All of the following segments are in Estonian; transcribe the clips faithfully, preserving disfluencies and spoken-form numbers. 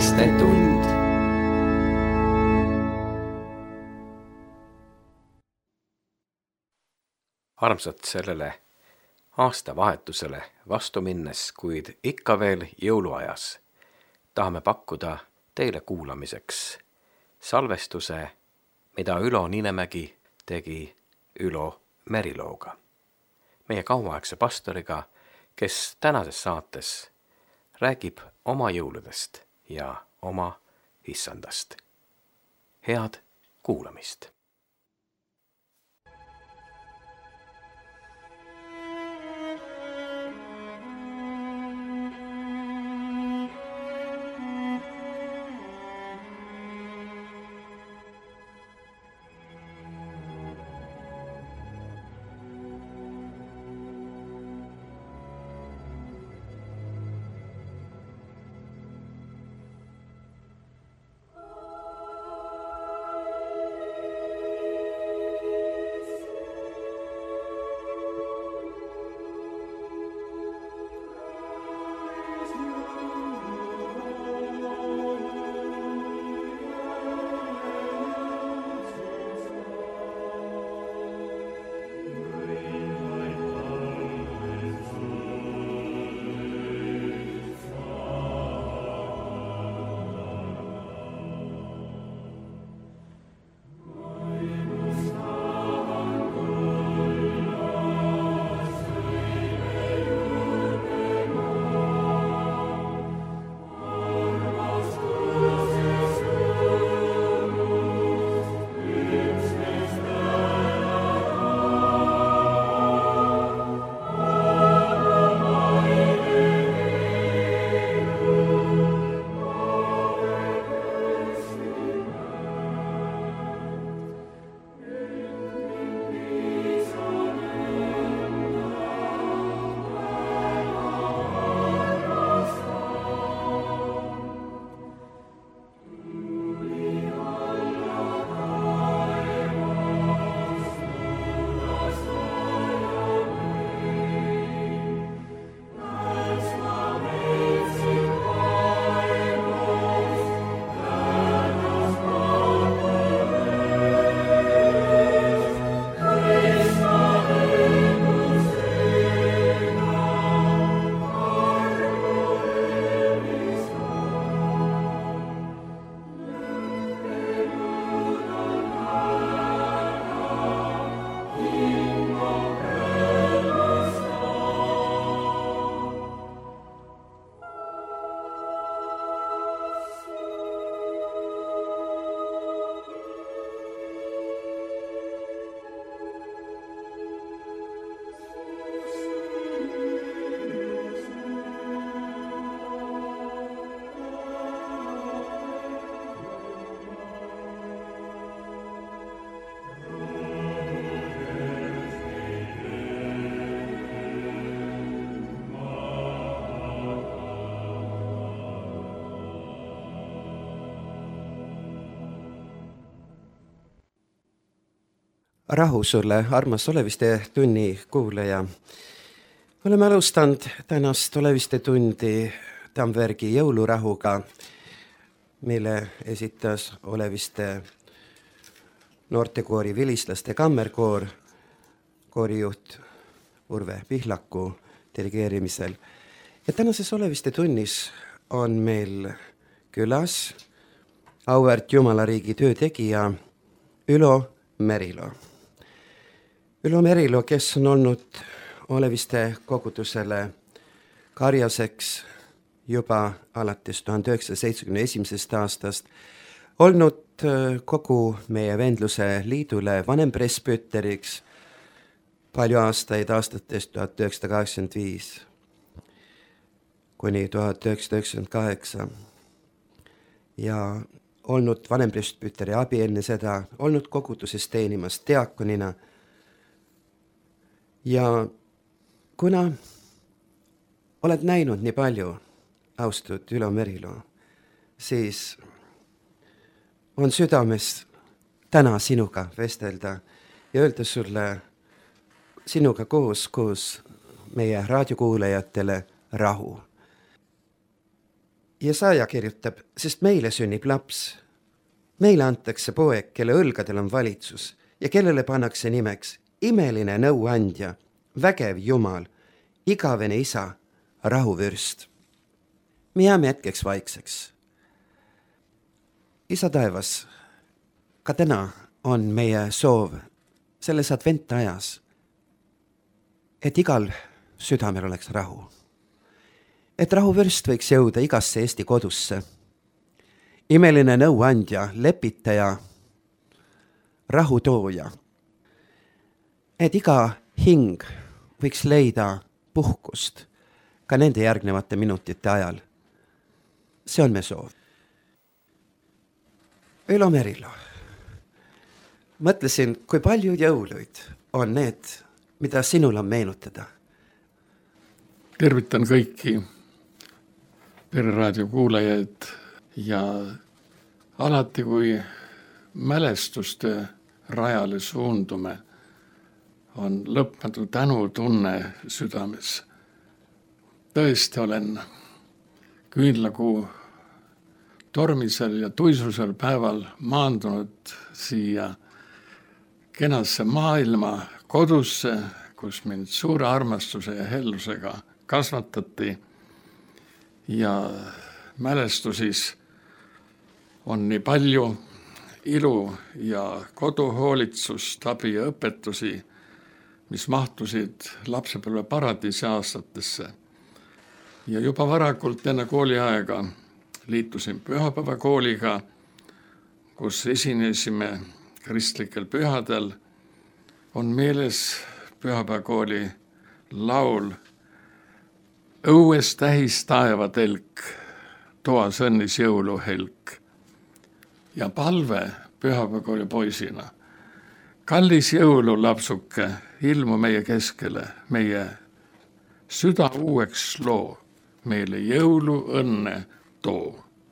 Oleviste tund. Armsad sellele aastavahetusele vastu minnes, kuid ikka veel jõuluajas, tahame pakkuda teile kuulamiseks salvestuse, mida Ülo Ninemägi tegi Ülo Merilooga, meie kauaaegse pastoriga, kes tänases saates räägib oma jõuludest ja oma issandast. Head kuulamist! Rahu sulle, armas Oleviste tunni kuulaja. Oleme alustanud tänast Oleviste tundi Tamvergi jõulurahuga, mille esitas Oleviste noortekoori Vilistlaste kammerkoor, koorijuht Urve Pihlaku dirigeerimisel. Ja tänases Oleviste tunnis on meil külas auväärt Jumalariigi töötegija Ülo Merilo. Ülo Merilo, kes on olnud Oleviste kogudusele karjaseks juba alates tuhande üheksasaja seitsmekümne esimesest aastast, olnud kogu meie vendluse liidule vanempresbüteriks palju aastaid, aastatest tuhat üheksasada kaheksakümmend viis kuni tuhat üheksasada üheksakümmend kaheksa ja olnud vanempresbüteri abi enne seda, olnud koguduses teenimas diakonina. Ja kuna oled näinud nii palju, austatud Ülo Merilo, siis on südames täna sinuga vestelda ja öelda sulle sinuga koos, koos meie raadiokuulajatele rahu. Jesaja kirjutab, sest meile sünnib laps. Meile antakse poeg, kelle õlgadel on valitsus ja kellele pannakse nimeks imeline nõuandja, vägev Jumal, igavene isa, rahuvürst. Me jääme hetkeks vaikseks. Isa taevas, ka täna on meie soov selles adventajas, et igal südamel oleks rahu. Et rahuvürst võiks jõuda igasse Eesti kodusse. Imeline nõuandja, lepitaja, rahutooja. Et iga hing võiks leida puhkust ka nende järgnevate minutite ajal. See on me soov. Ülo Merilo, mõtlesin, kui palju jõuluid on need, mida sinul on meenutada. Tervitan kõiki Pereraadio kuulajaid ja alati, kui mälestuste rajale suundume, on lõpmatu tänutunne südames. Tõesti olen küünlakuu tormisel ja tuisusel päeval maandunud siia kenasse maailma kodusse, kus mind suure armastuse ja hellusega kasvatati ja mälestusis on nii palju ilu ja koduhoolitsust, abi ja õpetusi, mis mahtusid lapsepõlve paradiisi aastatesse. Ja juba varakult enne kooliaega liitusin pühapäevakooliga, kus esinesime kristlikel pühadel. On meeles pühapäevakooli laul Õues tähis taeva telk, toas õnnis jõuluhelk. Ja palve pühapäevakooli poisina. Kallis jõululapsuke, ilmu meie keskele, meie süda uueks loo, meile jõulu õnne too.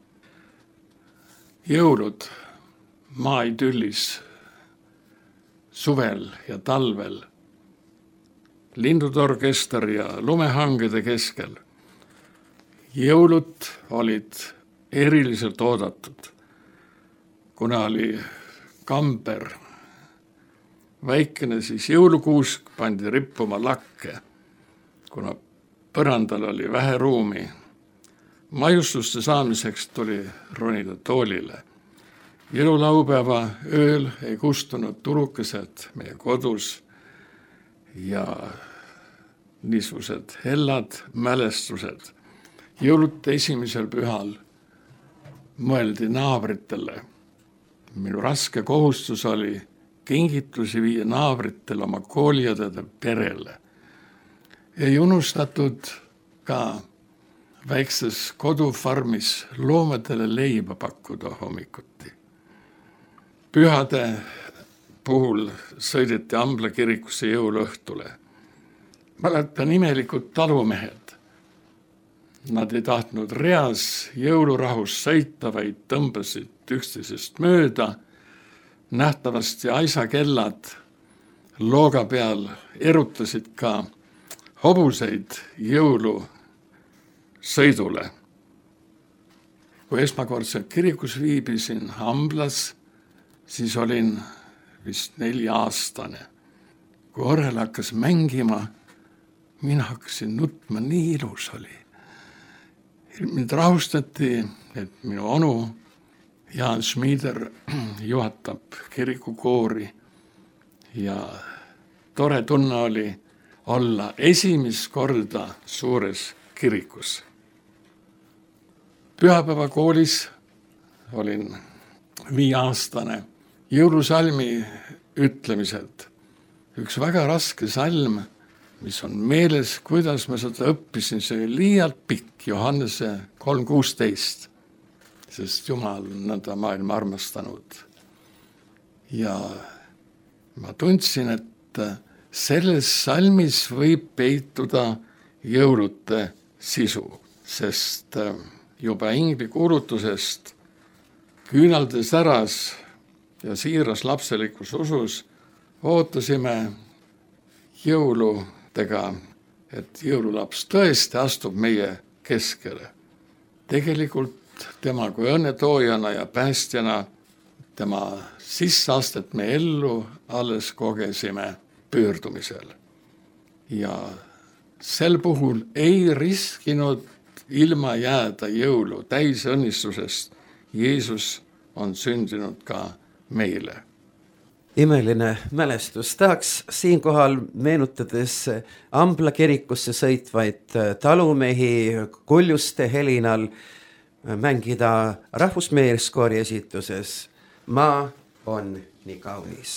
Jõulud maaidüllis, suvel ja talvel, lindutorkester ja lumehangede keskel. Jõulud olid eriliselt oodatud, kuna oli kamber. Väikene siis jõulukuusk pandi rippuma lakke, kuna põrandal oli vähe ruumi. Maiustuste saamiseks tuli ronida toolile. Jõululaupäeva ööl ei kustunud tulukesed meie kodus ja niisugused hellad mälestused. Jõulute esimesel pühal mõeldi naabritele. Minu raske kohustus oli kingitusi viia naabritele oma kooliõdede perele. Ei unustatud ka väikses kodufarmis loomadele leiba pakkuda hommikuti. Pühade puhul sõideti Ambla kirikusse jõuluõhtule. Mäletan imelikud talumehed. Nad ei tahtnud reas jõulurahus sõita, vaid tõmbasid üksteisest mööda. Nähtavasti aisakellad looga peal erutasid ka hobuseid jõulu sõidule. Kui esmakordselt kirikus viibisin Amblas, siis olin vist neli aastane. Kui orel hakkas mängima, mina hakkasin nutma, nii ilus oli. Mind rahustati, et minu onu Jaan Schmieder juhatab kirikukoori ja tore tunne oli olla esimest korda suures kirikus. Pühapäevakoolis olin viieaastane. Jõulusalmi ütlemised. Üks väga raske salm, mis on meeles, kuidas ma seda õppisin, see oli liialt pikk, Johannese kolm kuusteist, sest Jumal on nõnda maailma armastanud. Ja ma tundsin, et selles salmis võib peituda jõulute sisu, sest juba ingli kuulutusest küünalde säras ja siiras lapselikus usus ootasime jõuludega, et jõululaps tõesti astub meie keskele. tegelikult tema kui õnnetoojana ja päästjana, tema sisseastet me ellu alles kogesime pöördumisel. Ja sel puhul ei riskinud ilma jääda jõulu täisõnnistusest. Jeesus on sündinud ka meile. Imeline mälestus. Tahaks siinkohal meenutades Ambla kirikusse sõitvaid talumehi kuljuste helinal mängida rahvusmeeskoori esituses Maa on nii kaunis.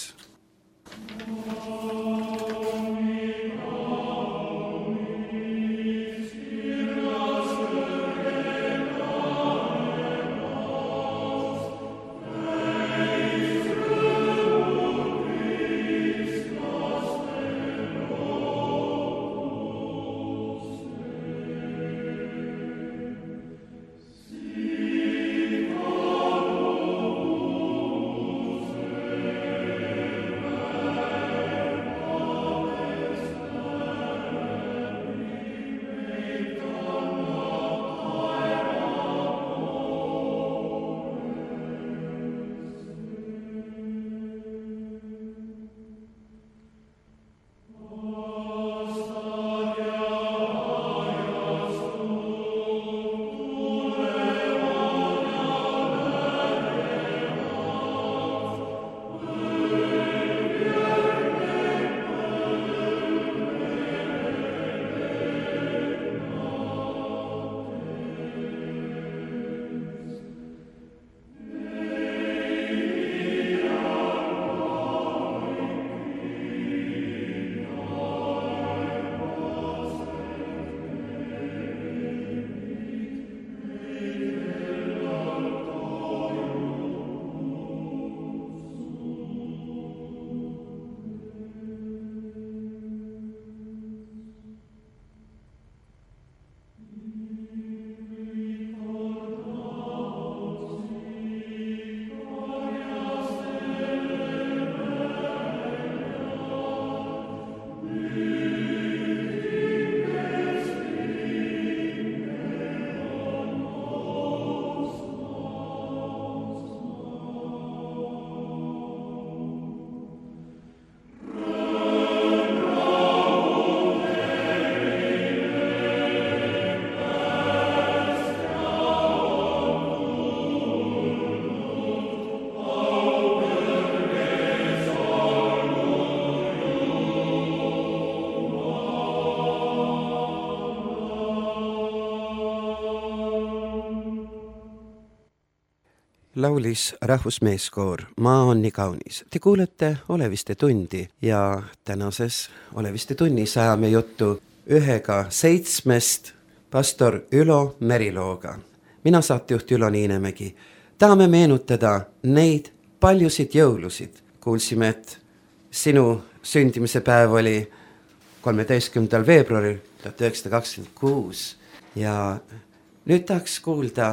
Laulis rahvusmeeskoor Maa on nii kaunis. Te kuulete Oleviste tundi ja tänases Oleviste tunnis ajame juttu ühega seitsmest pastor Ülo Merilooga. Mina saatejuht Ülo Niinemägi. Tahame meenutada neid paljusid jõulusid. Kuulsime, et sinu sündimise päev oli kolmeteistkümnendal veebruaril tuhat üheksasada kakskümmend kuus ja nüüd tahaks kuulda,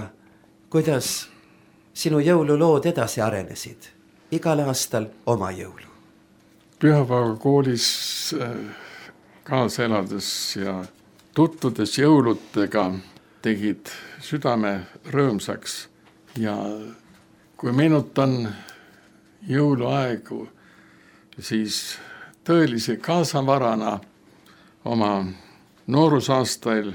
kuidas sinu jõululood edasi arenesid. Igal aastal oma jõulu. Pühapäeva koolis kaasa elades ja tutvudes jõulutega tegid südame rõõmsaks. Ja kui meenutan jõuluaegu, siis tõelise kaasavarana oma noorusaastail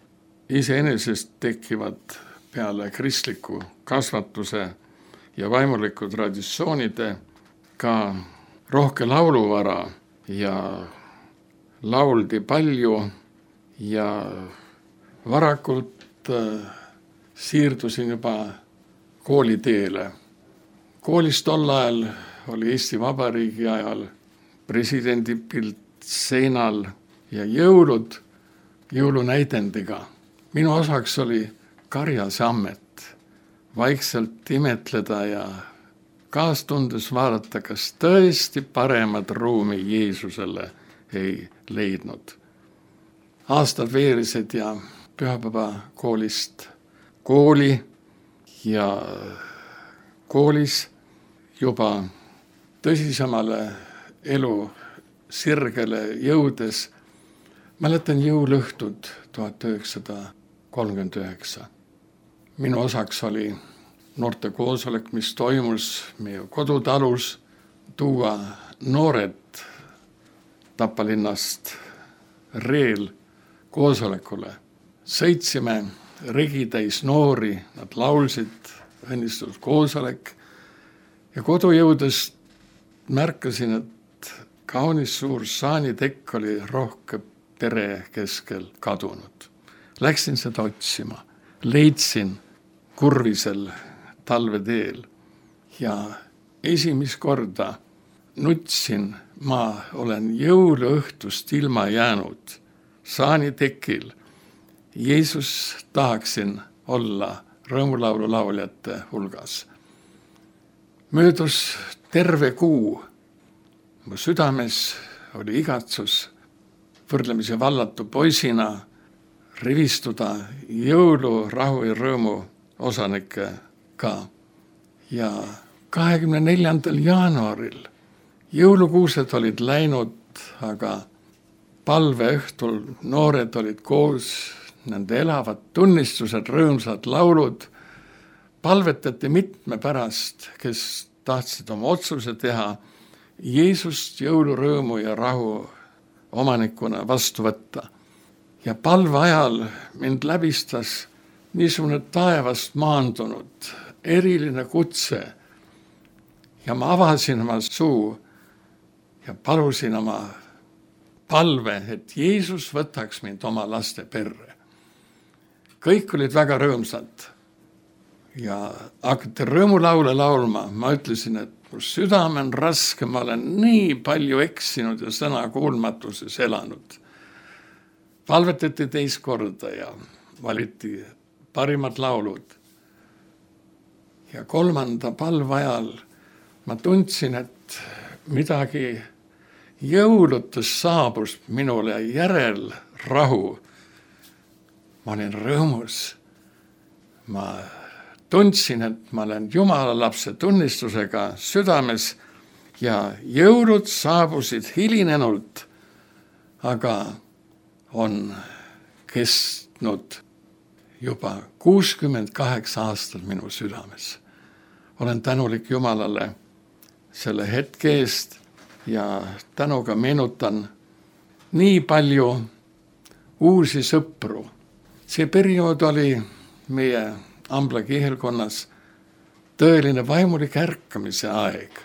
iseenesest tekivad peale kristliku kasvatuse ja vaimuliku traditsioonide ka rohke lauluvara ja lauldi palju ja varakult siirdusin juba kooliteele. Koolis tol ajal oli Eesti Vabariigi ajal presidendi pilt seinal ja jõulud jõulunäidendiga. Minu osaks oli karjase ammet, vaikselt imetleda ja kaastundes vaadata, kas tõesti paremat ruumi Jeesusele ei leidnud. Aastad veerised ja pühapäeva koolist kooli ja koolis juba tõsisemale elu sirgele jõudes mäletan jõulõhtud tuhat üheksasada kolmkümmend üheksa. minu osaks oli noorte koosolek, mis toimus meie kodutalus, tuua noored Tapa linnast Reel koosolekule. Sõitsime regitäis noori, nad laulsid, õnnistus koosolek ja kodu jõudes märkasin, et kaunis suur saanitekk oli rohke pere keskel kadunud. Läksin seda otsima, leidsin Kurvisel talveteel ja esimest korda nutsin, ma olen jõuluõhtust ilma jäänud saanitekil. Jeesus tahaksin olla rõõmulaulu lauljate hulgas. Möödus terve kuu. Mu südames oli igatsus võrdlemisi vallatu poisina rivistuda jõulu, rahu ja rõõmu osanikega. Ja kahekümne neljandal jaanuaril jõulukuused olid läinud, aga palveõhtul noored olid koos, nende elavad tunnistused, rõõmsad laulud. Palvetati mitme pärast, kes tahtsid oma otsuse teha, Jeesust jõulurõõmu ja rahu omanikuna vastu võtta. Ja palve ajal mind läbistas niisugune taevast maandunud, eriline kutse. Ja ma avasin oma suu ja palusin oma palve, et Jeesus võtaks mind oma laste perre. Kõik olid väga rõõmsad ja hakati rõõmulaule laulma. Ma ütlesin, et mu südame on raske, ma olen nii palju eksinud ja sõna kuulmatuses elanud. Palvetati teist korda ja valiti parimad laulud. Ja kolmanda palve ajal ma tundsin, et midagi jõulutus saabus minule järel rahu. Ma olin rõõmus. Ma tundsin, et ma olen Jumala lapse tunnistusega südames ja jõulud saabusid hilinenult, aga on kestnud juba kuuskümmend kaheksa aastat minu südames. Olen tänulik Jumalale selle hetke eest ja tänuga meenutan nii palju uusi sõpru. See periood oli meie Ambla kihelkonnas tõeline vaimulik ärkamise aeg.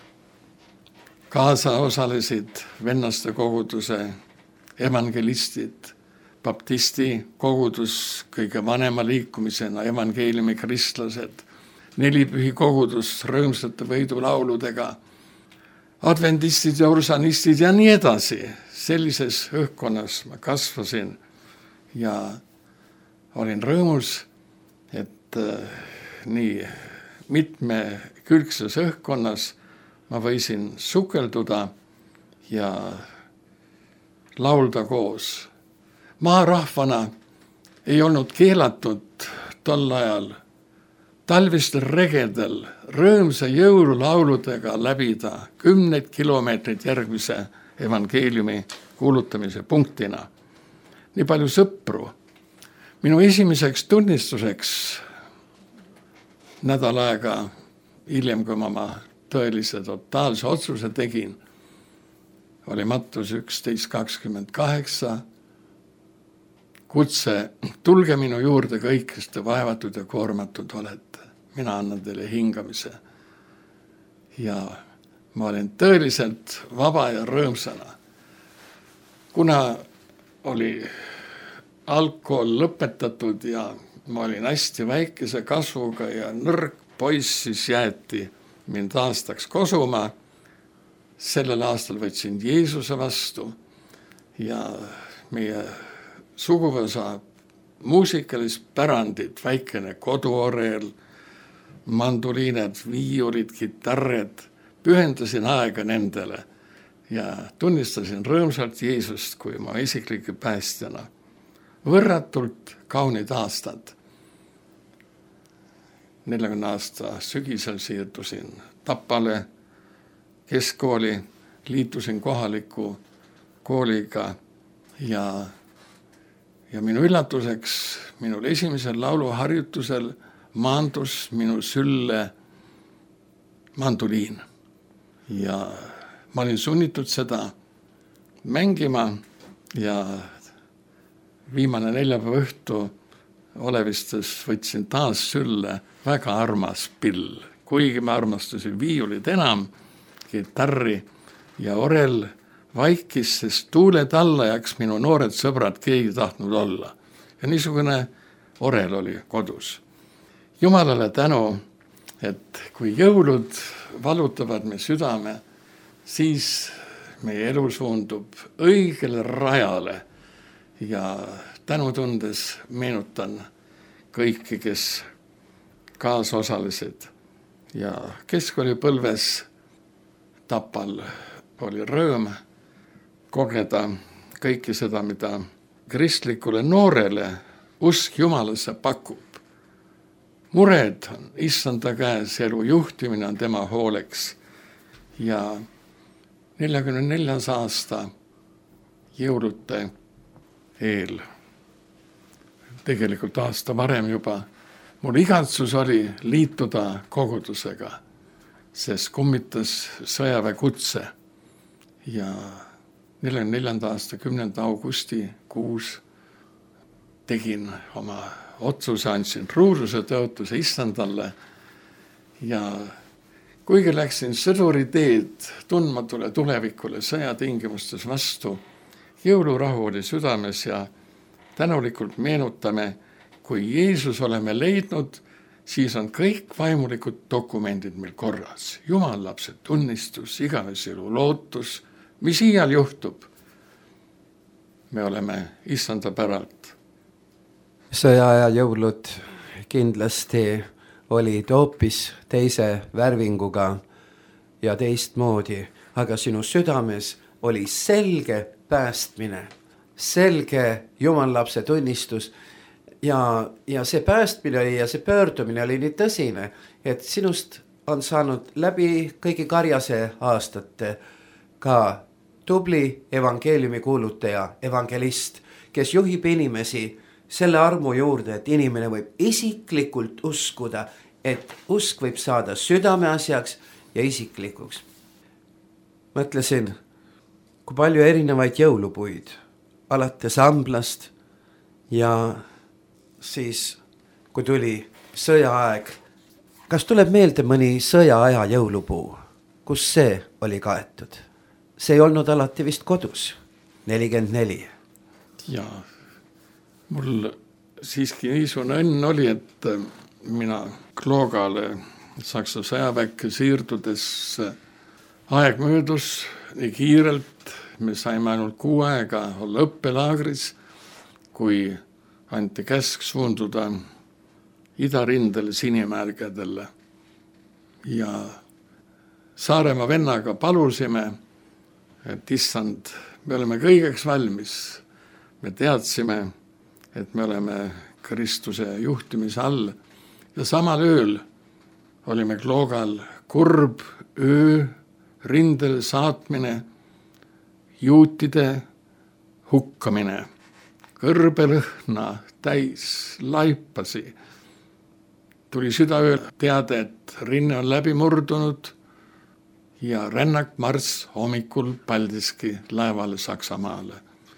Kaasa osalesid vennaste koguduse evangelistid, baptisti kogudus kõige vanema liikumisena, evangeeliumi kristlased, nelipühi kogudus rõõmsate võidulauludega, adventistid ja ursanistid ja nii edasi. Sellises õhkkonnas ma kasvasin ja olin rõõmus, et nii mitmekülgses õhkkonnas ma võisin sukelduda ja laulda koos. Maarahvana ei olnud keelatud tol ajal talvistel regedel rõõmsa jõululauludega läbida kümneid kilomeetrit järgmise evangeeliumi kuulutamise punktina. Nii palju sõpru. Minu esimeseks tunnistuseks nädal aega hiljem, kui ma oma tõelise totaalse otsuse tegin, oli Mattus üksteist kakskümmend kaheksa. Kutse, tulge minu juurde kõik, kes te vaevatud ja koormatud olete. Mina annan teile hingamise. Ja ma olin tõeliselt vaba ja rõõmsana. Kuna oli alkohol lõpetatud ja ma olin hästi väikese kasvuga ja nõrk poiss, siis jäeti mind aastaks kosuma. Sellel aastal võtsin Jeesuse vastu ja meie suguvõsa muusikalist pärandit, väikene koduoreel, manduliined, viiulid, kitarred, pühendasin aega nendele ja tunnistasin rõõmsalt Jeesust kui ma isiklike päästjana. Võrratult kaunid aastad. neljakümne aasta sügisel siirdusin Tapale keskkooli, liitusin kohaliku kooliga ja, ja minu üllatuseks minul esimesel lauluharjutusel maandus minu sülle manduliin ja ma olin sunnitud seda mängima ja viimane neljapäeva õhtu Olevistes võtsin taas sülle väga armas pill, kuigi ma armastasin viiulit enam, kitarri ja orel vaikis, sest tuule tallajaks minu noored sõbrad keegi tahtnud olla. Ja niisugune orel oli kodus. Jumalale tänu, et kui jõulud valutavad me südame, siis meie elu suundub õigele rajale ja tänutundes meenutan kõiki, kes kaasosalised ja keskkoolipõlves Tapal oli rõõm kogeda kõike seda, mida kristlikule noorele usk Jumalasse pakub. Mured on issanda käes, elu juhtimine on tema hooleks ja neljakümne neljas aasta jõulute eel, tegelikult aasta varem juba, mul igatsus oli liituda kogudusega, sest kummitas sõjaväe kutse ja neljakümne neljanda aasta kümnenda augusti kuus tegin oma otsuse, andsin ruuduse tõotuse issandale ja kuigi läksin sõduri teed tundmatule tulevikule sõjatingimustes vastu, jõulurahu oli südames ja tänulikult meenutame, kui Jeesus oleme leidnud, siis on kõik vaimulikud dokumendid meil korras. Jumal lapse tunnistus, igavese elu lootus, mis iial juhtub. Me oleme issanda päralt. Sõjaaja jõulud kindlasti olid hoopis teise värvinguga ja teistmoodi, aga sinu südames oli selge päästmine, selge jumalapse tunnistus ja, ja see päästmine oli ja see pöördumine oli nii tõsine, et sinust on saanud läbi kõigi karjase aastate ka tubli evangeeliumi kuulutaja, evangelist, kes juhib inimesi selle armu juurde, et inimene võib isiklikult uskuda, et usk võib saada südame asjaks ja isiklikuks. Mõtlesin, kui palju erinevaid jõulupuid, alates amblast ja siis, kui tuli sõjaaeg. Kas tuleb meelde mõni sõjaaja jõulupuu, kus see oli kaetud? See ei olnud alati vist kodus, nelikümmend neli. Jaa. Mul siiski niisugune õnn oli, et mina Kloogale Saksa sõjaväkke siirdudes aeg möödus nii kiirelt, me saime ainult kuu aega olla õppelaagris, kui anti käsk suunduda idarindele Sinimärgedele. Ja Saaremaa vennaga palusime, et issand, me oleme kõigeks valmis. Me teadsime, et me oleme Kristuse juhtimise all ja samal ööl olime Kloogal kurb öö, rindel saatmine, juutide hukkamine, kõrbelõhna täis laipasi. Tuli südaööl teada, et rinne on läbi murdunud ja rännak marss hommikul Paldiski laevale Saksamaale.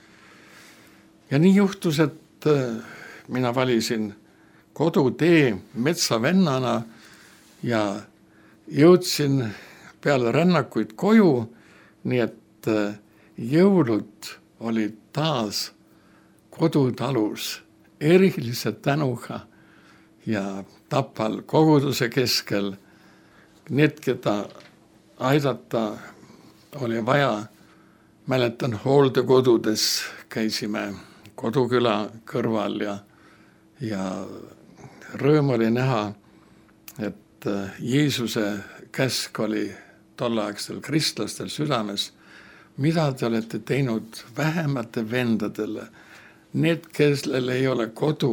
Ja nii juhtus, et mina valisin kodutee metsavennana ja jõudsin peale rännakuid koju, nii et jõulud olid taas kodutalus erilise tänuga ja Tapal koguduse keskel. Need, keda aidata oli vaja, mäletan hooldekodudes käisime Koduküla kõrval ja, ja rõõm oli näha, et Jeesuse käsk oli tolleaegstel kristlastel südames, mida te olete teinud vähemate vendadele, need, kellel ei ole kodu,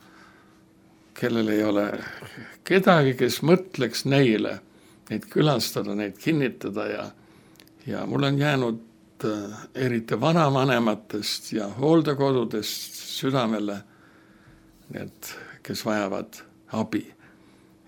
kellel ei ole kedagi, kes mõtleks neile, neid külastada, neid kinnitada ja, ja mul on jäänud eriti vanavanematest ja hooldekodudest südamele need, kes vajavad abi.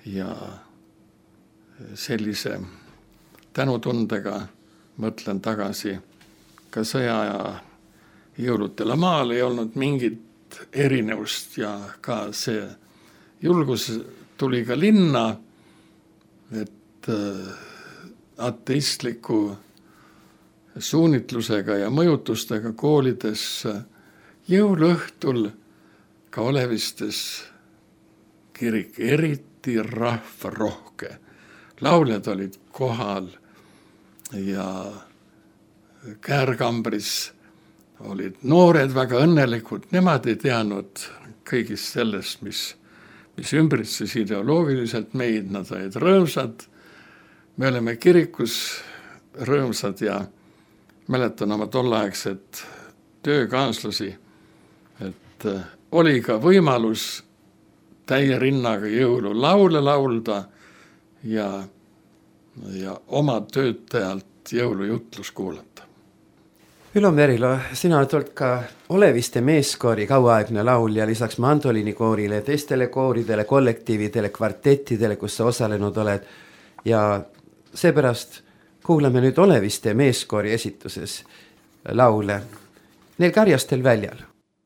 ja sellise tänutundega mõtlen tagasi ka sõjaaja jõulutele. Maal ei olnud mingit erinevust ja ka see julgus tuli ka linna, et ateistliku suunitlusega ja mõjutustega koolides jõuluõhtul ka Olevistes kirik eriti rahvarohke. Lauljad olid kohal ja Käärkambris olid noored väga õnnelikud. Nemad ei teadnud kõigist sellest, mis, mis ümbritses ideoloogiliselt meid. Nad olid rõõmsad. Me oleme kirikus rõõmsad ja mäletan oma tolleaegset töökaaslasi, et oli ka võimalus täie rinnaga jõululaule laulda ja, ja oma töötajalt jõulujutlus kuulata. Ülo Merilo, sina oled olnud ka Oleviste meeskoori kauaaegne laulja lisaks mandoliini koorile, teistele kooridele, kollektiividele, kvartettidele, kus sa osalenud oled. Ja seepärast kuulame nüüd Oleviste meeskoori esituses laule Neil karjastel väljal.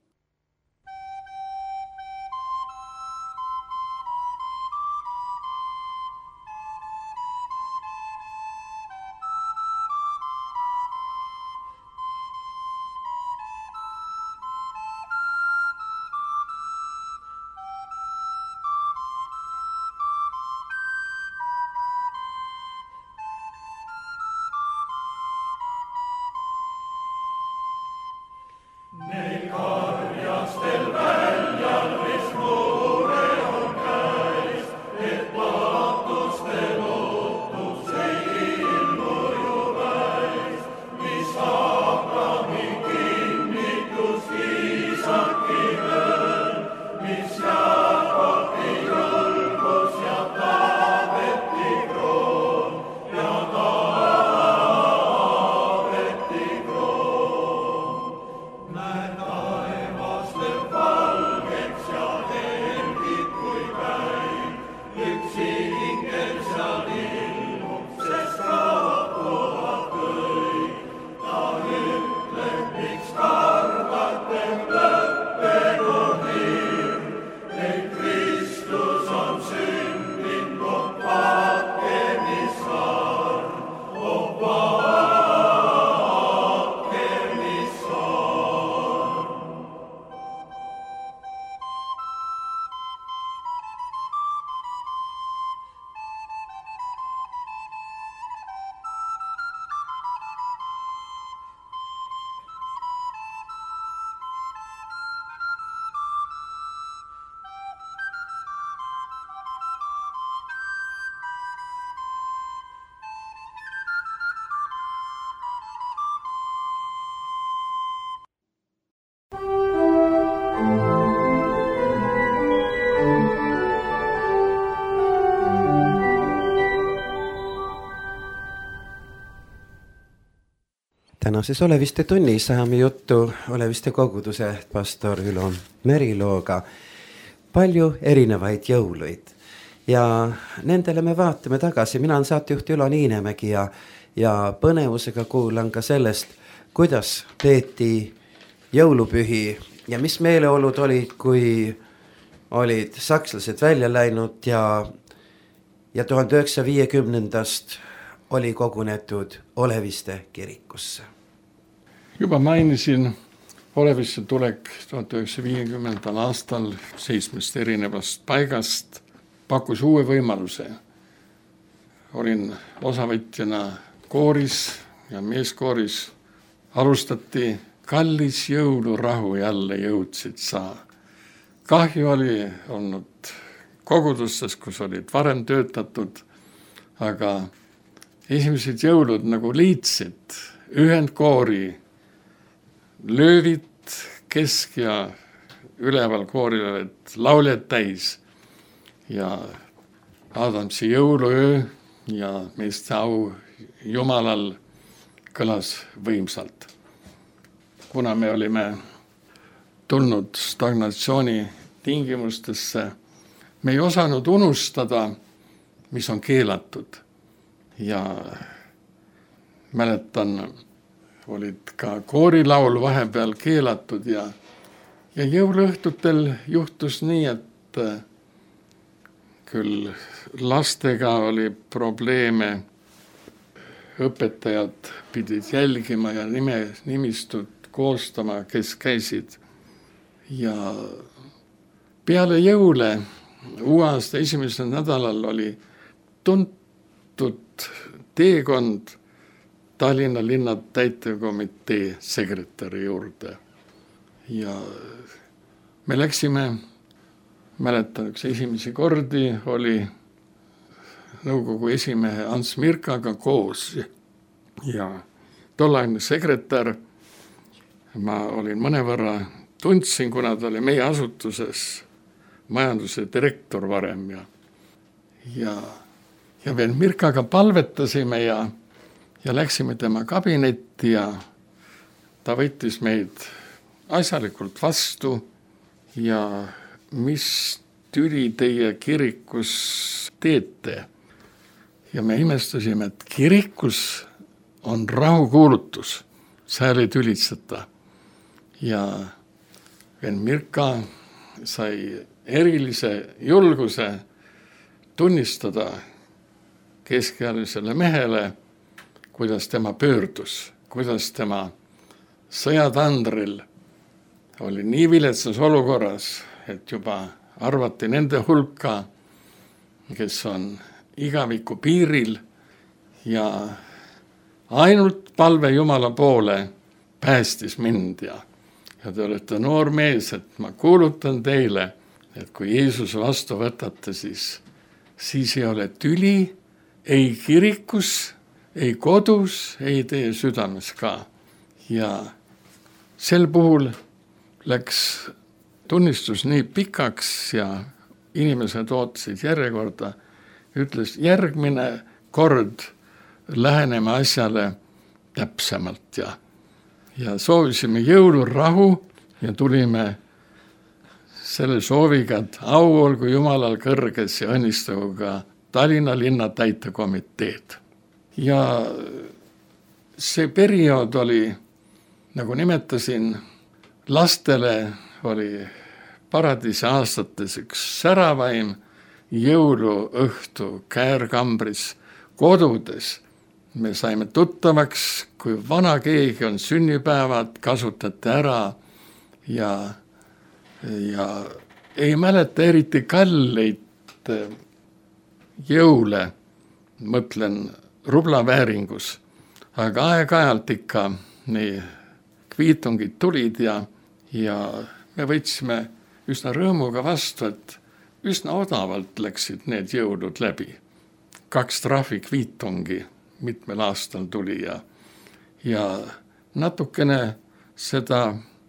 Tänases Oleviste tunnis saame juttu Oleviste koguduse pastor Ülo Merilooga. Palju erinevaid jõuluid ja nendele me vaatame tagasi. Mina olen saatejuht Ülo Niinemägi ja, ja põnevusega kuulan ka sellest, kuidas peeti jõulupühi ja mis meeleolud olid, kui olid sakslased välja läinud ja, ja tuhande üheksasaja viiekümnendast oli kogunetud Oleviste kirikusse. Juba mainisin Olevisse tulek tuhande üheksasaja viiekümnendal aastal seitsmest erinevast paigast pakkus uue võimaluse. Olin osavõtjana kooris ja meeskooris. Alustati kallis jõulurahu jälle jõudsid saa. Kahju oli olnud kogudustes, kus olid varem töötatud, aga esimesed jõulud nagu liitsid ühendkoori, löövid kesk ja üleval kooril olid lauljad täis ja Adamsi jõuluöö ja meeste au Jumalal kõlas võimsalt. Kuna me olime tulnud stagnatsiooni tingimustesse, me ei osanud unustada mis on keelatud. Ja mäletan, olid ka koorilaul vahepeal keelatud ja, ja jõuluõhtutel juhtus nii, et küll lastega oli probleeme, õpetajad pidid jälgima ja nime, nimistut koostama, kes käisid. Ja peale jõule, uue aasta esimesel nädalal oli tuntud teekond Tallinna linna täitevkomitee sekretäri juurde. Ja me läksime, mäletan, üks esimesi kordi oli nõukogu esimehe Ants Mirkaga koos ja tollaine sekretär, ma olin mõnevõrra tundsin, kuna ta oli meie asutuses majanduse direktor varem ja, ja, ja veel Mirkaga palvetasime ja, ja läksime tema kabinetti ja ta võttis meid asjalikult vastu ja mis tüli teie kirikus teete? Ja me imestasime, et kirikus on rahukuulutus, seal ei tülitseta. Ja Ven Mirka sai erilise julguse tunnistada keskealisele mehele, kuidas tema pöördus, kuidas tema sõjatandril oli nii viletsas olukorras, et juba arvati nende hulka, kes on igaviku piiril ja ainult palve Jumala poole päästis mind ja, ja te olete noor mees, et ma kuulutan teile, et kui Jeesus vastu võtate, siis, siis ei ole tüli, ei kirikus, ei kodus, ei teie südames ka. Ja sel puhul läks tunnistus nii pikaks ja inimesed ootasid järjekorda, ütles järgmine kord läheneme asjale täpsemalt ja, ja soovisime jõulurahu ja tulime selle sooviga, et au olgu Jumalal kõrges ja õnnistagu ka Tallinna linna täitekomiteed. Ja see periood oli, nagu nimetasin, lastele oli paradiisi aastates üks säravaim jõuluõhtu käärkambris kodudes. Me saime tuttavaks, kui vana keegi on sünnipäevad, kasutate ära ja, ja ei mäleta eriti kalleid jõule, mõtlen rublavääringus, aga aeg-ajalt ikka nii kviitungid tulid ja, ja me võtsime üsna rõõmuga vastu, et üsna odavalt läksid need jõulud läbi. Kaks trahvikviitungi mitmel aastal tuli ja, ja natukene seda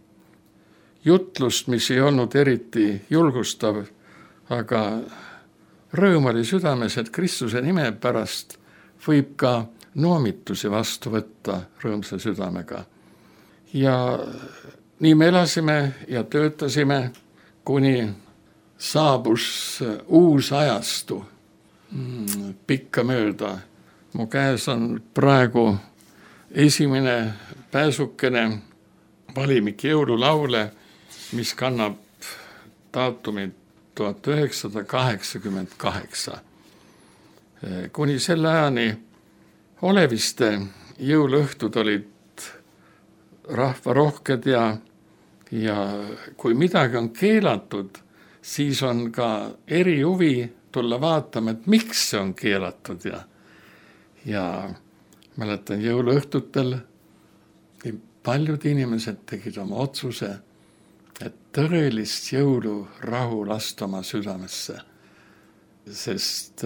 jutlust, mis ei olnud eriti julgustav, aga rõõm oli südames, et Kristuse nime pärast võib ka noomitusi vastu võtta rõõmsa südamega. Ja nii me elasime ja töötasime, kuni saabus uus ajastu pikka mööda. Mu käes on praegu esimene pääsukene valimik jõululaule, mis kannab daatumit tuhat üheksasada kaheksakümmend kaheksa. Kuni selle ajani Oleviste jõuluõhtud olid rahvarohked ja, ja kui midagi on keelatud, siis on ka erihuvi tulla vaatama, et miks see on keelatud ja, ja mäletan jõuluõhtutel paljud inimesed tegid oma otsuse, et tõelist jõulurahu lasta oma südamesse. Sest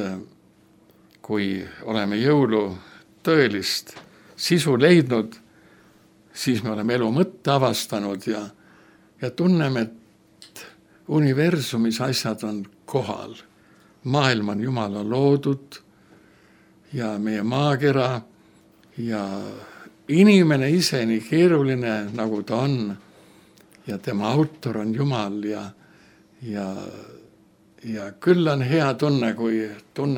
kui oleme jõulu tõelist sisu leidnud, siis me oleme elu mõtte avastanud ja, ja tunneme, et universumis asjad on kohal. Maailm on Jumala loodud ja meie maakera ja inimene ise nii keeruline, nagu ta on, ja tema autor on Jumal ja, ja, ja küll on hea tunne, kui tunneme, et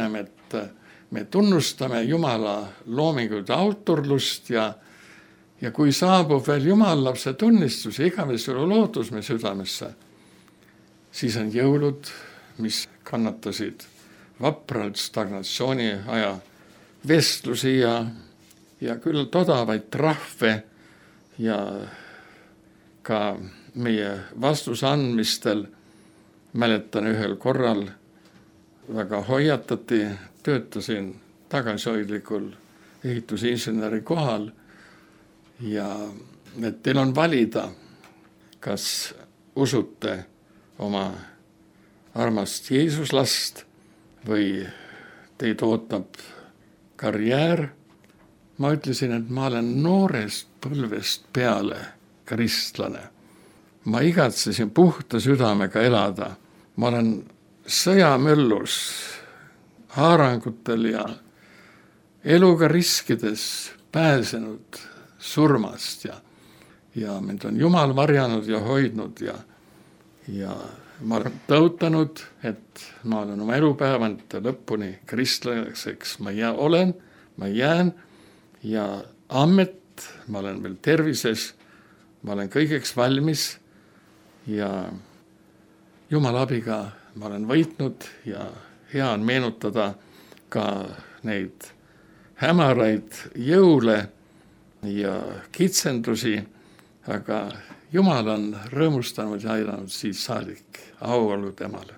et me tunnustame Jumala loomingude autorlust ja, ja kui saabub veel Jumalapse tunnistus ja igavesele lootus me südamesse, siis on jõulud, mis kannatasid vapralt stagnatsiooni aja vestlusi ja, ja küll todavaid trahve ja ka meie vastuse andmistel mäletan ühel korral väga hoiatati, töötasin tagasihoidlikul ehitusinseneri kohal ja et teil on valida, kas usute oma armast Jeesuslast või teid ootab karjäär. Ma ütlesin, et ma olen noorest põlvest peale kristlane. Ma igatsesin puhta südamega elada. Ma olen sõjamöllus, haarangutel ja eluga riskides pääsenud surmast ja, ja mind on Jumal varjanud ja hoidnud ja, ja ma olen tõotanud, et ma olen oma elupäevante lõpuni kristlaseks, ma jää, olen, ma jään ja ammet, ma olen veel tervises, ma olen kõigeks valmis ja Jumala abiga ma olen võitnud ja hea on meenutada ka neid hämaraid jõule ja kitsendusi, aga Jumal on rõõmustanud ja aidanud siis saadik. Au olgu temale.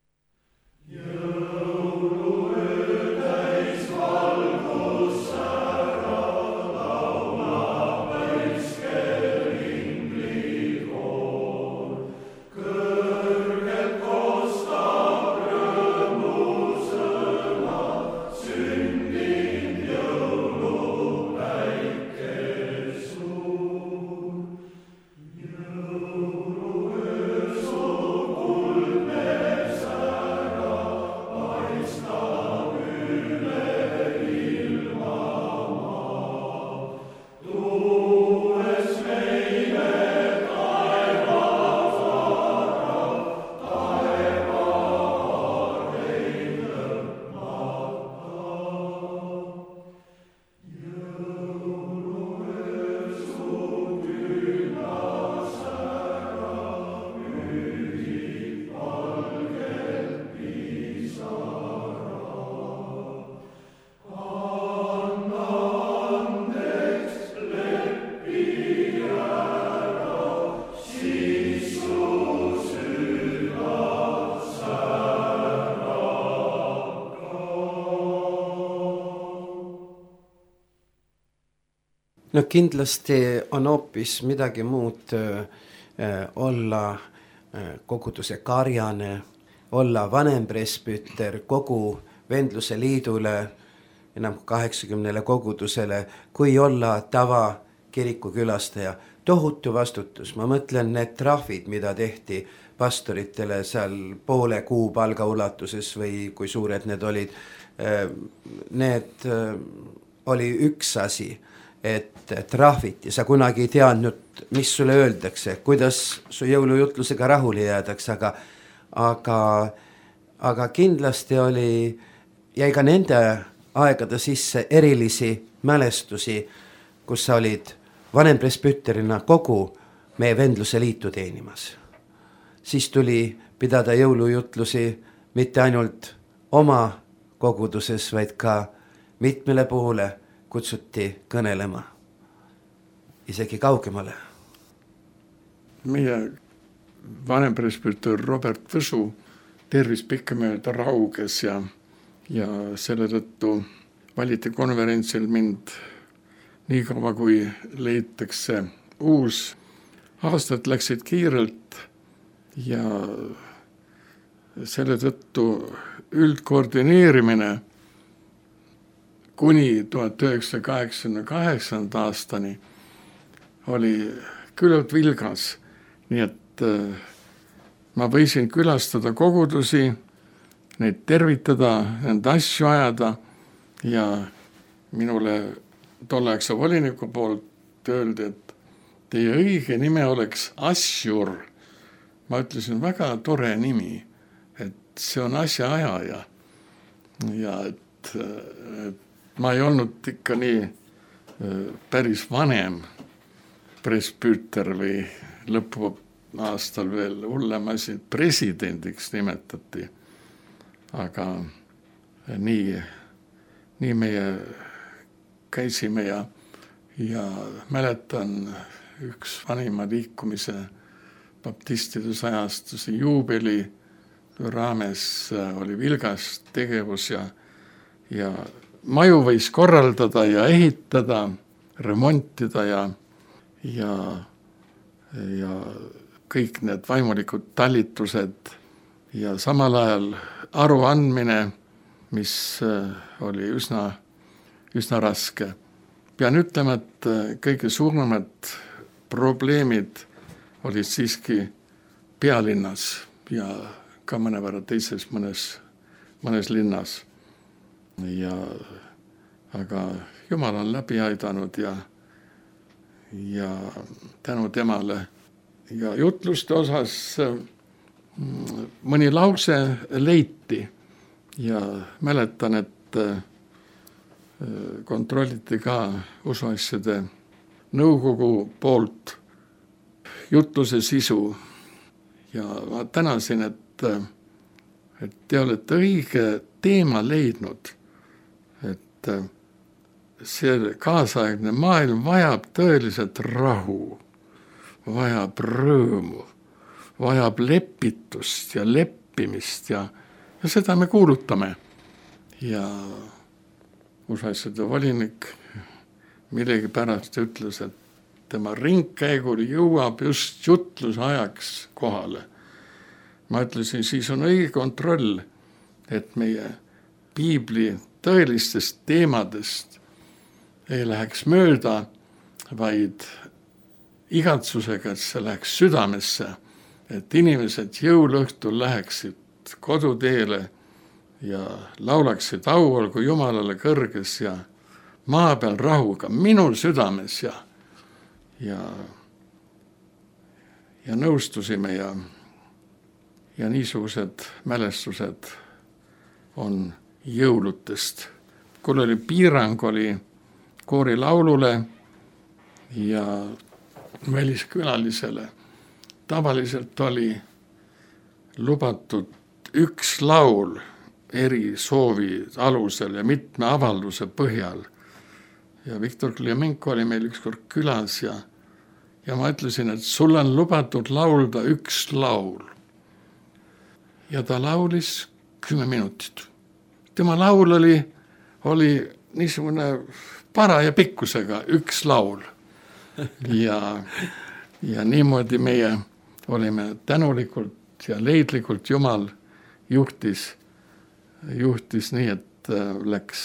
No kindlasti on hoopis midagi muud äh, olla äh, koguduse karjane, olla vanem presbüter kogu vendluse liidule, enam kaheksakümnele kogudusele, kui olla tava kirikukülastaja. Tohutu vastutus, ma mõtlen need trahvid, mida tehti pastoritele seal poole kuu palga ulatuses või kui suured need olid, äh, need äh, oli üks asi, et trahviti, sa kunagi ei teadnud, mis sulle öeldakse, kuidas su jõulujutlusega rahule jäädaks, aga, aga, aga kindlasti oli, jäi ka nende aegade sisse erilisi mälestusi, kus sa olid vanem presbüterina kogu meie vendluse liitu teenimas. Siis tuli pidada jõulujutlusi mitte ainult oma koguduses, vaid ka mitmele poole kutsuti kõnelema, isegi kaugemale. Meie vanem presbüter Robert Võsu tervis pikkamööda rauges ja, ja selle tõttu valiti konverentsil mind nii kaua, kui leitakse uus. Aastad läksid kiirelt ja selle tõttu üldkoordineerimine kuni tuhat üheksasada kaheksakümne kaheksanda aastani oli küllalt vilgas, nii et ma võisin külastada kogudusi, neid tervitada, nende asju ajada ja minule tolleaegse voliniku poolt öeldi, et teie õige nime oleks Assjur. Ma ütlesin, väga tore nimi, et see on asja ajaja ja et et, et ma ei olnud ikka nii päris vanem presbüüter või lõpuaastal veel hullem asi, presidendiks nimetati. Aga nii, nii meie käisime ja, ja mäletan üks vanima liikumise baptistide sajastuse juubeli raames oli vilgas tegevus ja, ja maju võis korraldada ja ehitada, remontida ja, ja, ja kõik need vaimulikud talitused ja samal ajal aruandmine, mis oli üsna, üsna raske. Pean ütlema, et kõige suuremad probleemid olid siiski pealinnas ja ka mõnevõrra teises mõnes, mõnes linnas. Ja, aga Jumal on läbi aidanud ja, ja tänu temale. Ja jutluste osas mõni lause leiti ja mäletan, et kontrolliti ka usuasjade nõukogu poolt jutluse sisu ja ma tänasin, et, et te olete õige teema leidnud, et see kaasaegne maailm vajab tõeliselt rahu, vajab rõõmu, vajab lepitust ja leppimist ja, ja seda me kuulutame. Ja usuasjade volinik millegi pärast ütles, et tema ringkäigul jõuab just jutluse ajaks kohale. Ma ütlesin, siis on õige kontroll, et meie piibli tõelistest teemadest ei läheks mööda, vaid igatsusega, et see läheks südamesse, et inimesed jõulõhtul läheksid koduteele ja laulaksid au olgu Jumalale kõrges ja maa peal rahuga minu südames ja, ja, ja nõustusime ja, ja niisugused mälestused on jõulutest. Kui oli piirang, oli koorilaulule ja väliskülalisele. Tavaliselt oli lubatud üks laul eri soovi alusel ja mitme avalduse põhjal. Ja Viktor Klemenko oli meil ükskord külas ja, ja ma ütlesin, et sul on lubatud laulda üks laul. Ja ta laulis kümme minutit. Tema laul oli, oli niisugune paraja pikkusega üks laul. Ja, ja niimoodi meie olime tänulikult ja leidlikult Jumal juhtis, juhtis nii, et läks,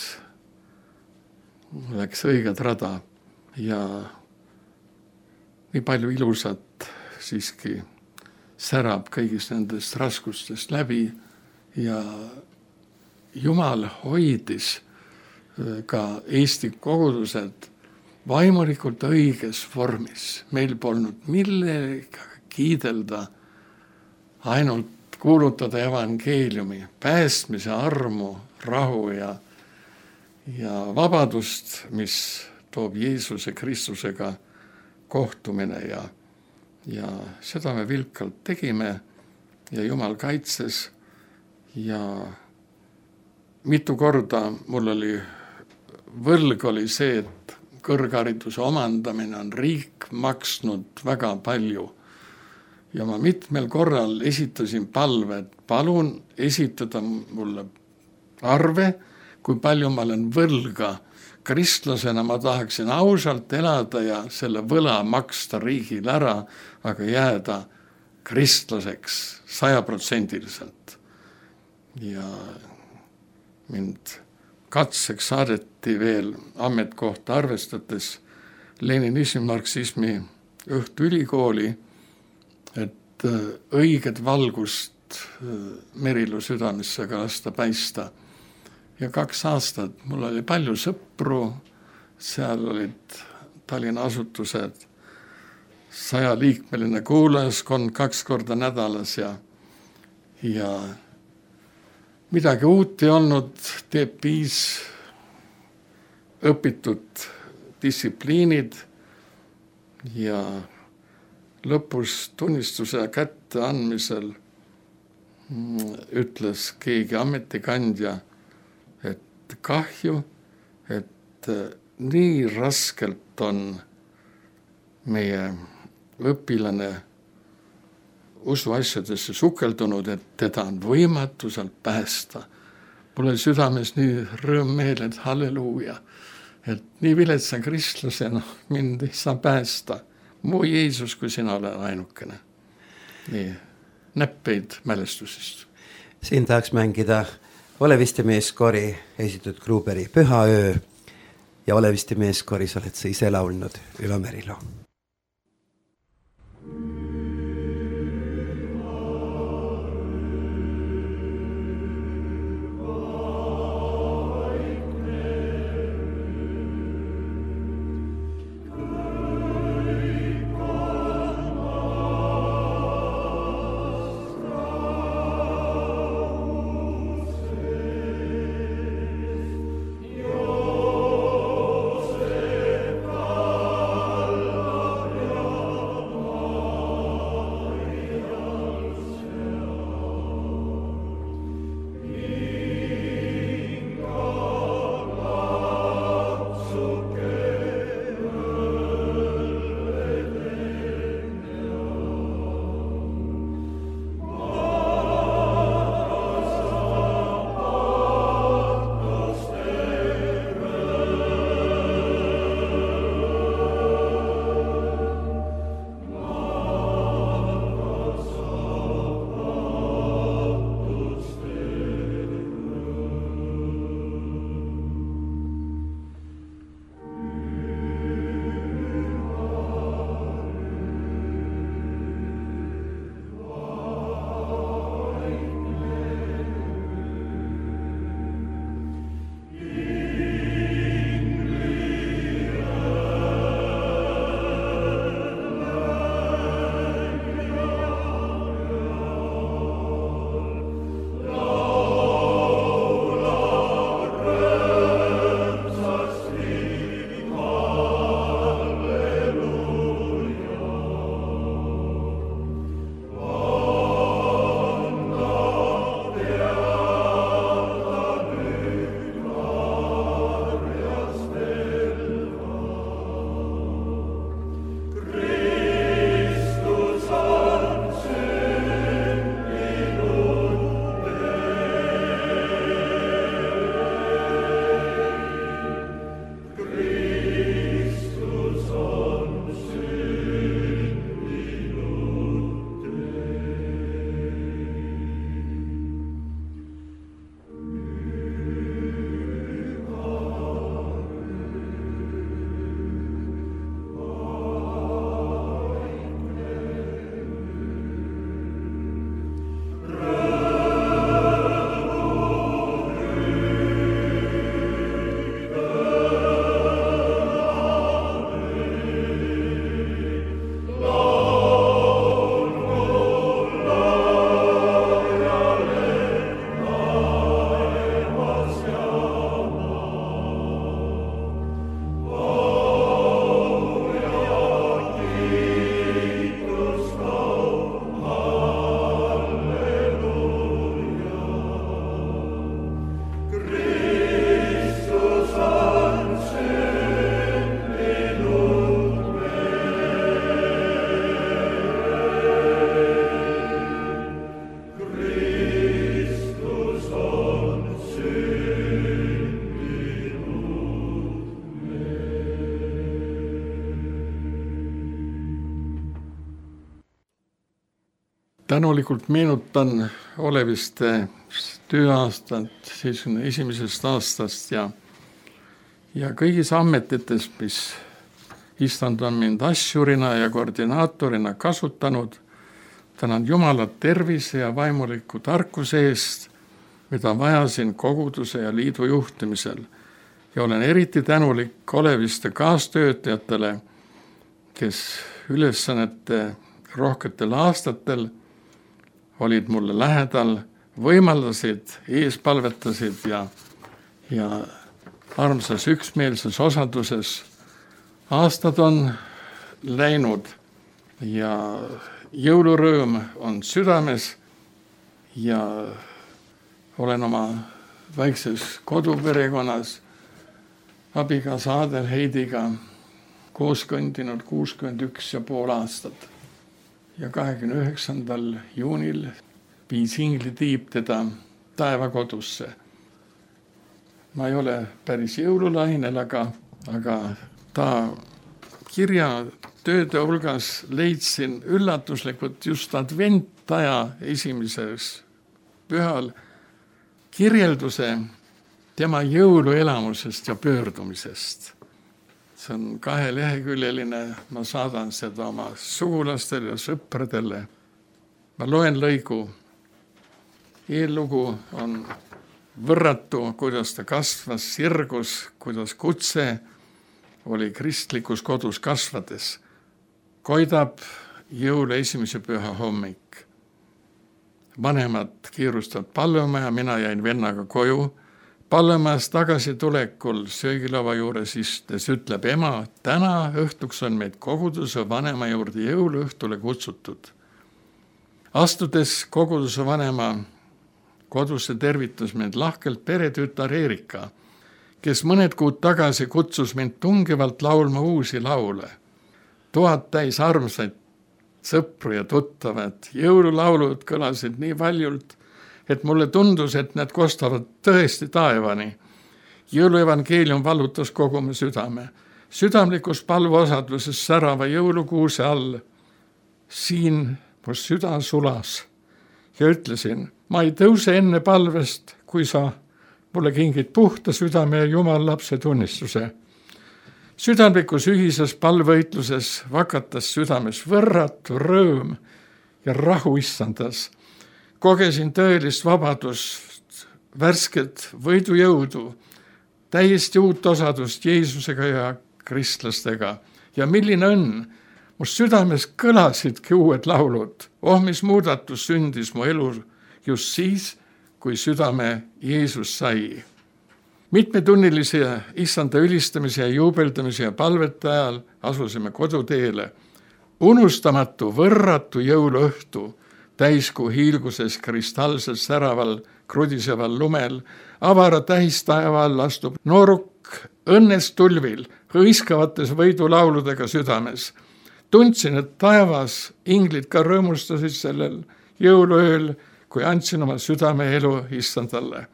läks õiget rada ja nii palju ilusat siiski särab kõigist nendest raskustest läbi ja Jumal hoidis ka Eesti kogudused vaimulikult õiges vormis. Meil polnud millega kiidelda, ainult kuulutada evangeeliumi, päästmise armu, rahu ja, ja vabadust, mis toob Jeesuse Kristusega kohtumine ja, ja seda me vilkalt tegime ja Jumal kaitses ja mitu korda mul oli, võlg oli see, et kõrghariduse omandamine on riik maksnud väga palju. Ja ma mitmel korral esitasin palve, et palun esitada mulle arve, kui palju ma olen võlga. Kristlasena ma tahaksin ausalt elada ja selle võla maksta riigil ära, aga jääda kristlaseks sajaprotsendiliselt. Ja mind katseks saadeti veel ametkohta arvestades leninismi, marksismi õhtuülikooli, et õiget valgust Merilu südamesse ka lasta paista. Ja kaks aastat mul oli palju sõpru, seal olid Tallinna asutused, saja liikmeline kuulajaskond kaks korda nädalas ja, ja midagi uut ei olnud, teeb viis õpitud distsipliinid ja lõpus tunnistuse kätte andmisel ütles keegi ametikandja, et kahju, et nii raskelt on meie õpilane usuasjadesse sukeldunud, et teda on võimatu sealt päästa. Mul oli südames nii rõõm meel, et halleluuja, et nii viletsa kristlasena mind ei saa päästa. Mu Jeesus, kui sina olen ainukene. Nii, näppeid mälestusest. Siin tahaks mängida Oleviste meeskori esitud Gruberi Püha öö ja Oleviste meeskoris oled sa ise laulnud Ülo Merilo. tänulikult meenutan Oleviste tööaastat seitsmekümne esimesest aastast ja, ja kõigis ametites, mis Island on mind asjurina ja koordinaatorina kasutanud, tänan Jumalat tervise ja vaimuliku tarkuse eest, mida vajasin koguduse ja liidu juhtimisel. Ja olen eriti tänulik Oleviste kaastöötajatele, kes ülesannete rohketel aastatel olid mulle lähedal, võimaldasid, eespalvetasid ja, ja armsas üksmeelses osaduses. Aastad on läinud ja jõulurõõm on südames ja olen oma väikses koduperekonnas abikaasa Adelheidiga koos kõndinud kuuskümmend üks ja pool aastat. Ja kahekümne üheksandal juunil viis inglitiib teda taevakodusse. Ma ei ole päris jõululainel, aga, aga ta kirja tööde hulgas leidsin üllatuslikult just adventaja esimeses pühal kirjelduse tema jõuluelamusest ja pöördumisest. See on kaheleheküljeline, ma saadan seda oma sugulastele ja sõpradele. Ma loen lõigu. Eellugu on võrratu, kuidas ta kasvas, sirgus, kuidas kutse oli kristlikus kodus kasvades. Koidab jõule esimese püha hommik. Vanemad kiirustavad palvema ja mina jäin vennaga koju. Palvemaast tagasi tulekul söögilava juures istes ütleb ema, täna õhtuks on meid koguduse vanema juurde jõuluõhtule kutsutud. Astudes koguduse vanema kodusse tervitas mind lahkelt peretütar Erika, kes mõned kuud tagasi kutsus mind tungivalt laulma uusi laule. Tuhat täis armsaid sõpru ja tuttavad. Jõululaulud kõlasid nii valjult, et mulle tundus, et need kostavad tõesti taevani. Jõuluevangeelium vallutas kogu mu südame. Südamlikus palveosaduses särava jõulukuuse all. Siin mu süda sulas ja ütlesin, ma ei tõuse enne palvest, kui sa mulle kingid puhta südame ja Jumal lapse tunnistuse. Südamlikus ühises palvõitluses vakatas südames võrratu rõõm ja rahu issandas. Kogesin tõelist vabadust, värsket võidujõudu, täiesti uut osadust Jeesusega ja kristlastega. Ja milline õnn, mu südames kõlasidki uued laulud. Oh, mis muudatus sündis mu elu just siis, kui südame Jeesus sai. Mitmetunnilise issanda ülistamise ja juubeldamise ja palvete ajal asusime koduteele. Unustamatu, võrratu jõuluõhtu, täiskuu hiilguses kristallselt säraval, krudiseval lumel, avara tähistaeva all astub nooruk õnnest tulvil, hõiskavates võidulauludega südames. Tundsin, et taevas inglid ka rõõmustasid sellel jõuluööl, kui andsin oma südame elu issandalle.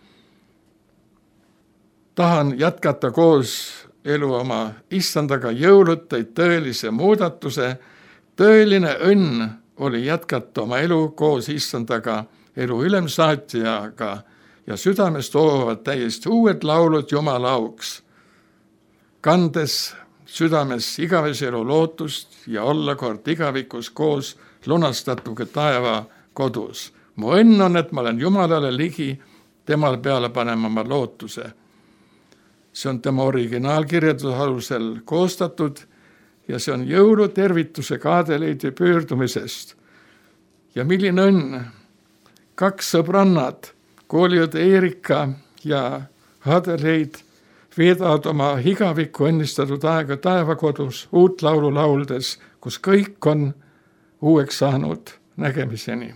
Tahan jätkata koos elu oma issandaga jõuluteid tõelise muudatuse. Tõeline õnn oli jätkata oma elu koos issandaga, elu ülemsaatjaga ja südamest hoovad täiesti uued laulud Jumala auks. Kandes südames igavese elu lootust ja olla kord igavikus koos lunastatuga taeva kodus. Mu õnn on, et ma olen Jumalale ligi, temal peale panema oma lootuse. See on tema originaalkirjelduse alusel koostatud ja see on jõulutervituse Adelheidi pöördumisest. Ja milline õnn, kaks sõbrannad, kooliõed Erika ja Adelheid veedavad oma igavikku õnnistatud aega taevakodus uut laulu lauldes, kus kõik on uueks saanud nägemiseni.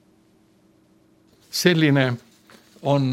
Selline on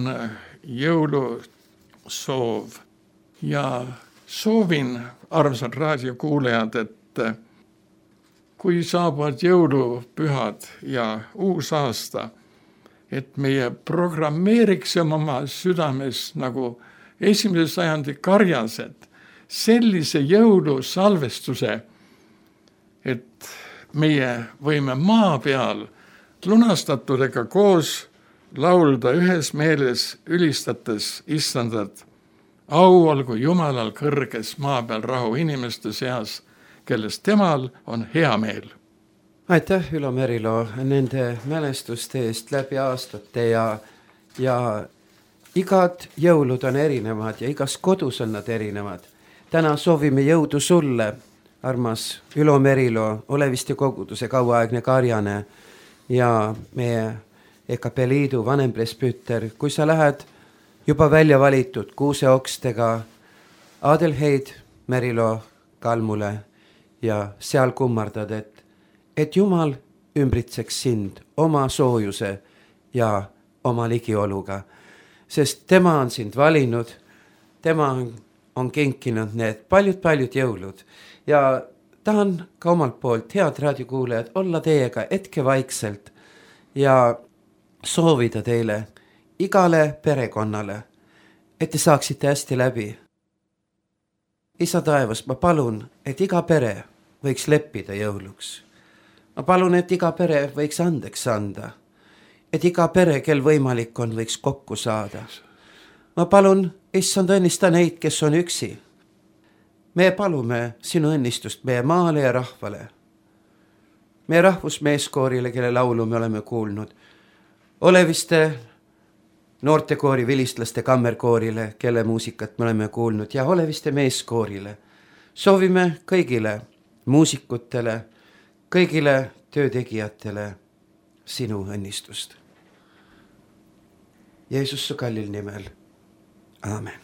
jõulusoov ja soovin, armsad raadiokuulejad, et kui saabuvad jõulupühad ja uus aasta, et meie programmeeriksime oma südames nagu esimese sajandi karjased sellise jõulusalvestuse, et meie võime maa peal lunastatudega koos laulda ühes meeles ülistates issandat. Au olgu Jumalal kõrges maa peal rahu inimeste seas, kellest temal on hea meel. Aitäh, Ülo Merilo, nende mälestuste eest läbi aastate ja, ja igad jõulud on erinevad ja igas kodus on nad erinevad. Täna soovime jõudu sulle, armas Ülo Merilo, Oleviste koguduse kauaaegne karjane ja meie E K P Liidu vanem presbüter, kui sa lähed juba välja valitud kuuseokstega Adelheid Merilo kalmule ja seal kummardad, et, et Jumal ümbritseks sind oma soojuse ja oma ligioluga, sest tema on sind valinud, tema on, on kinkinud need paljud-paljud jõulud ja tahan ka omalt poolt, head raadiokuulajad, olla teiega hetke vaikselt ja soovida teile igale perekonnale, et te saaksite hästi läbi. Isa taevas, ma palun, et iga pere võiks leppida jõuluks. Ma palun, et iga pere võiks andeks anda. Et iga pere, kel võimalik on, võiks kokku saada. Ma palun, issand, õnnista neid, kes on üksi. Me palume sinu õnnistust meie maale ja rahvale. Meie rahvusmeeskoorile, kelle laulu me oleme kuulnud. Oleviste noortekoori vilistlaste kammerkoorile, kelle muusikat me oleme kuulnud, ja Oleviste meeskoorile. Soovime kõigile muusikutele, kõigile töötegijatele sinu õnnistust. Jeesus su kallil nimel. Aamen.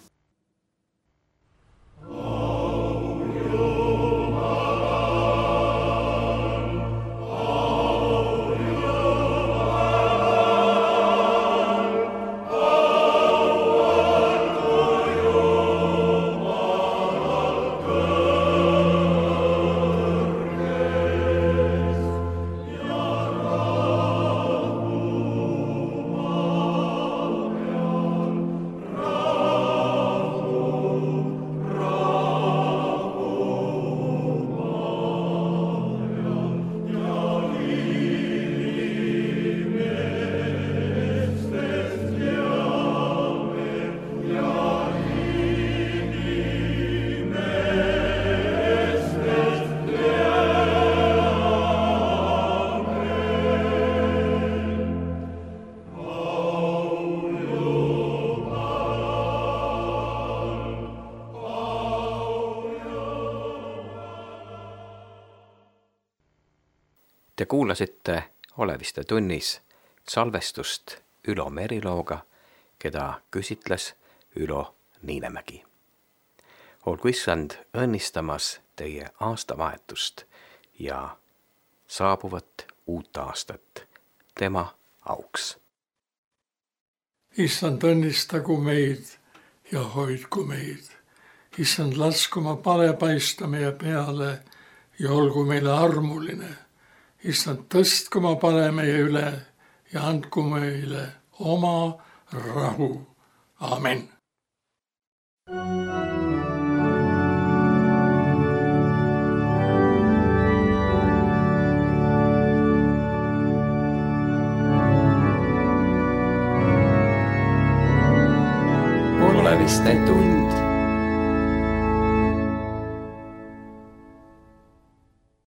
Te kuulasite Oleviste tunnis salvestust Ülo Merilooga, keda küsitles Ülo Niinemägi. Olgu issand õnnistamas teie aastavahetust ja saabuvat uut aastat tema auks. Issand, õnnistagu meid ja hoidku meid. Issand, lasku oma pale paista meie peale ja olgu meile armuline. Issand, tõstku oma pale meie üle ja andku meile oma rahu. Amen. Oleviste tund.